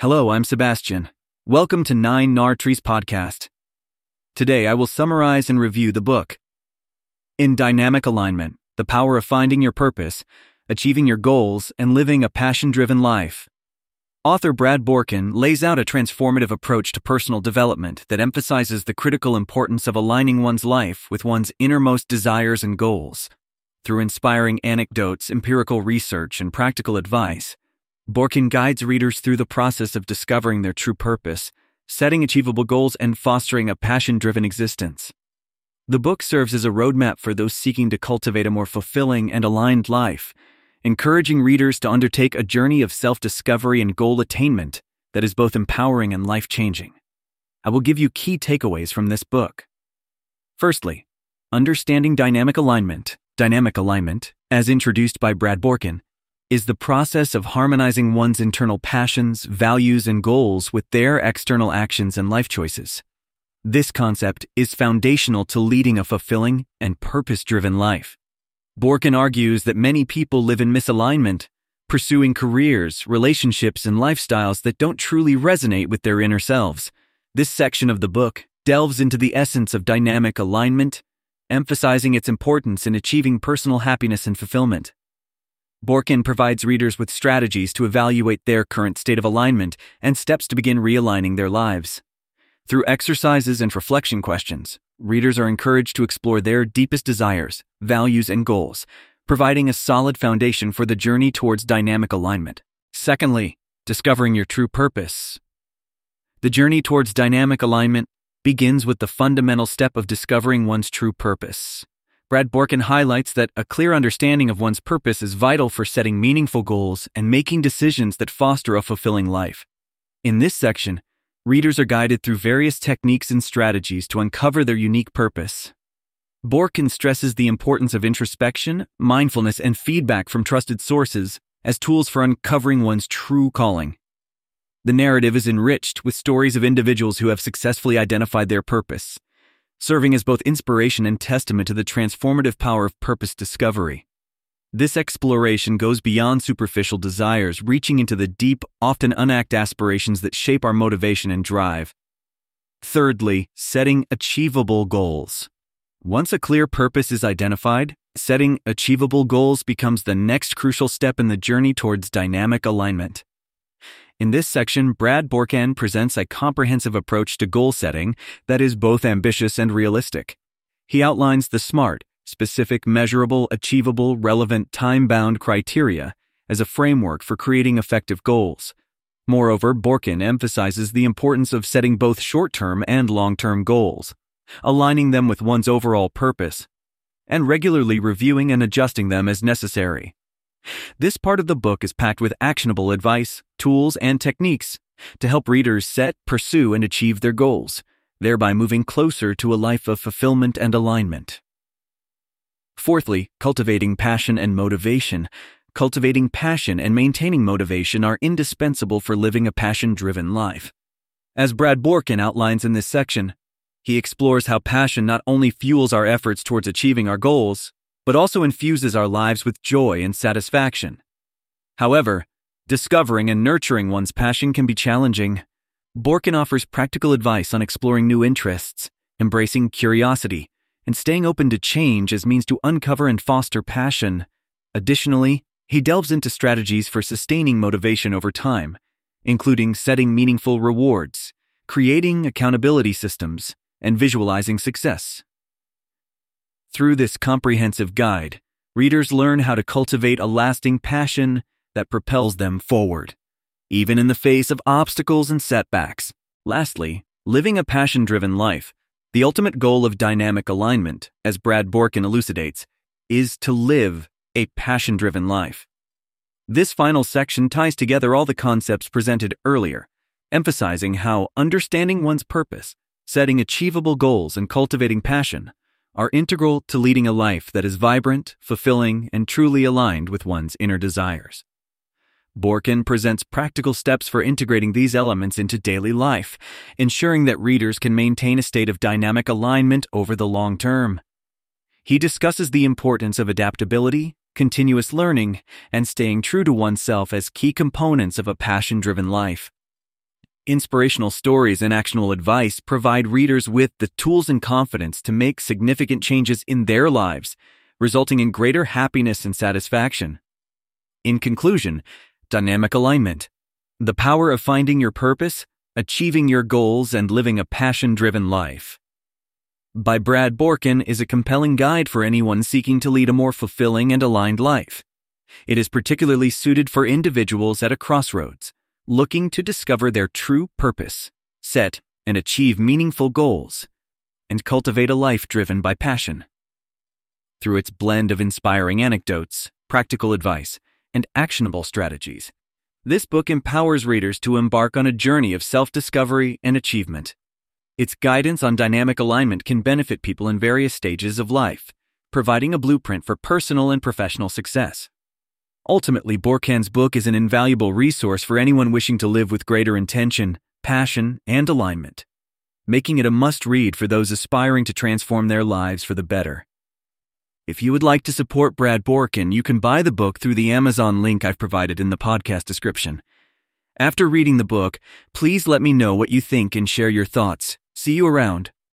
Hello, I'm Sebastian. Welcome to 9 Trees Podcast. Today I will summarize and review the book, In Dynamic Alignment, The Power of Finding Your Purpose, Achieving Your Goals, and Living a Passion-Driven Life. Author Brad Borkin lays out a transformative approach to personal development that emphasizes the critical importance of aligning one's life with one's innermost desires and goals. Through inspiring anecdotes, empirical research, and practical advice, Borkin guides readers through the process of discovering their true purpose, setting achievable goals, and fostering a passion-driven existence. The book serves as a roadmap for those seeking to cultivate a more fulfilling and aligned life, encouraging readers to undertake a journey of self-discovery and goal attainment that is both empowering and life-changing. I will give you key takeaways from this book. Firstly, understanding dynamic alignment. Dynamic alignment, as introduced by Brad Borkin, is the process of harmonizing one's internal passions, values, and goals with their external actions and life choices. This concept is foundational to leading a fulfilling and purpose-driven life. Borkin argues that many people live in misalignment, pursuing careers, relationships, and lifestyles that don't truly resonate with their inner selves. This section of the book delves into the essence of dynamic alignment, emphasizing its importance in achieving personal happiness and fulfillment. Borkin provides readers with strategies to evaluate their current state of alignment and steps to begin realigning their lives. Through exercises and reflection questions, readers are encouraged to explore their deepest desires, values, and goals, providing a solid foundation for the journey towards dynamic alignment. Secondly, discovering your true purpose. The journey towards dynamic alignment begins with the fundamental step of discovering one's true purpose. Brad Borkin highlights that a clear understanding of one's purpose is vital for setting meaningful goals and making decisions that foster a fulfilling life. In this section, readers are guided through various techniques and strategies to uncover their unique purpose. Borkin stresses the importance of introspection, mindfulness, and feedback from trusted sources as tools for uncovering one's true calling. The narrative is enriched with stories of individuals who have successfully identified their purpose, serving as both inspiration and testament to the transformative power of purpose discovery. This exploration goes beyond superficial desires, reaching into the deep, often unacted aspirations that shape our motivation and drive. Thirdly, setting achievable goals. Once a clear purpose is identified, setting achievable goals becomes the next crucial step in the journey towards dynamic alignment. In this section, Brad Borkin presents a comprehensive approach to goal setting that is both ambitious and realistic. He outlines the SMART, specific, measurable, achievable, relevant, time-bound criteria as a framework for creating effective goals. Moreover, Borkin emphasizes the importance of setting both short-term and long-term goals, aligning them with one's overall purpose, and regularly reviewing and adjusting them as necessary. This part of the book is packed with actionable advice, tools, and techniques to help readers set, pursue, and achieve their goals, thereby moving closer to a life of fulfillment and alignment. Fourthly, cultivating passion and motivation. Cultivating passion and maintaining motivation are indispensable for living a passion-driven life. As Brad Borkin outlines in this section, he explores how passion not only fuels our efforts towards achieving our goals, but also infuses our lives with joy and satisfaction. However, discovering and nurturing one's passion can be challenging. Borkin offers practical advice on exploring new interests, embracing curiosity, and staying open to change as means to uncover and foster passion. Additionally, he delves into strategies for sustaining motivation over time, including setting meaningful rewards, creating accountability systems, and visualizing success. Through this comprehensive guide, readers learn how to cultivate a lasting passion that propels them forward, even in the face of obstacles and setbacks. Lastly, living a passion-driven life. The ultimate goal of dynamic alignment, as Brad Borkin elucidates, is to live a passion-driven life. This final section ties together all the concepts presented earlier, emphasizing how understanding one's purpose, setting achievable goals, and cultivating passion are integral to leading a life that is vibrant, fulfilling, and truly aligned with one's inner desires. Borkin presents practical steps for integrating these elements into daily life, ensuring that readers can maintain a state of dynamic alignment over the long term. He discusses the importance of adaptability, continuous learning, and staying true to oneself as key components of a passion-driven life. Inspirational stories and actionable advice provide readers with the tools and confidence to make significant changes in their lives, resulting in greater happiness and satisfaction. In conclusion, dynamic alignment. The power of finding your purpose, achieving your goals, and living a passion-driven life. By Brad Borkin is a compelling guide for anyone seeking to lead a more fulfilling and aligned life. It is particularly suited for individuals at a crossroads, looking to discover their true purpose, set and achieve meaningful goals, and cultivate a life driven by passion. Through its blend of inspiring anecdotes, practical advice, and actionable strategies, this book empowers readers to embark on a journey of self-discovery and achievement. Its guidance on dynamic alignment can benefit people in various stages of life, providing a blueprint for personal and professional success. Ultimately, Borkin's book is an invaluable resource for anyone wishing to live with greater intention, passion, and alignment, making it a must-read for those aspiring to transform their lives for the better. If you would like to support Brad Borkin, you can buy the book through the Amazon link I've provided in the podcast description. After reading the book, please let me know what you think and share your thoughts. See you around.